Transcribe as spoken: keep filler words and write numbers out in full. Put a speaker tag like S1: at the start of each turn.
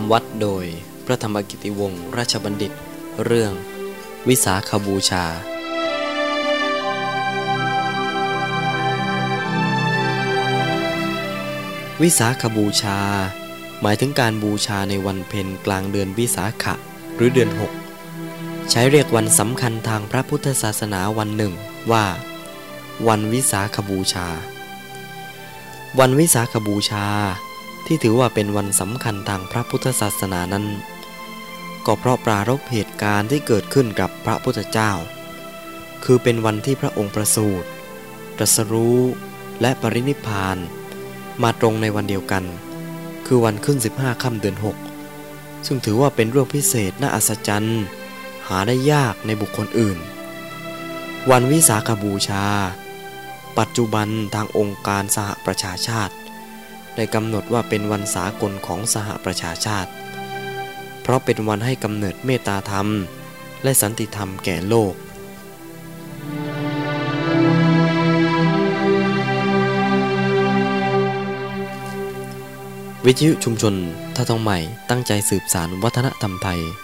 S1: ำวัดโดยพระธรรมกิติวงศ์ราชบัณฑิตเรื่องวิสาขบูชาวิสาขบูชาหมายถึงการบูชาในวันเพ็ญกลางเดือนวิสาขะหรือเดือนหกใช้เรียกวันสำคัญทางพระพุทธศาสนาวันหนึ่งว่าวันวิสาขบูชาวันวิสาขบูชาที่ถือว่าเป็นวันสำคัญทางพระพุทธศาสนานั้นก็เพราะปรารภเหตุการณ์ที่เกิดขึ้นกับพระพุทธเจ้าคือเป็นวันที่พระองค์ประสูติตรัสรู้และปรินิพพานมาตรงในวันเดียวกันคือวันขึ้นสิบห้าค่ำเดือนหกซึ่งถือว่าเป็นเรื่องพิเศษน่าอัศจรรย์หาได้ยากในบุคคลอื่นวันวิสาขบูชาปัจจุบันทางองค์การสหประชาชาติได้กำหนดว่าเป็นวันสากลของสหประชาชาติเพราะเป็นวันให้กำเนิดเมตตาธรรมและสันติธรรมแก่โลกวิทยุชุมชนท่าทองใหม่ตั้งใจสืบสานวัฒนธรรมไทย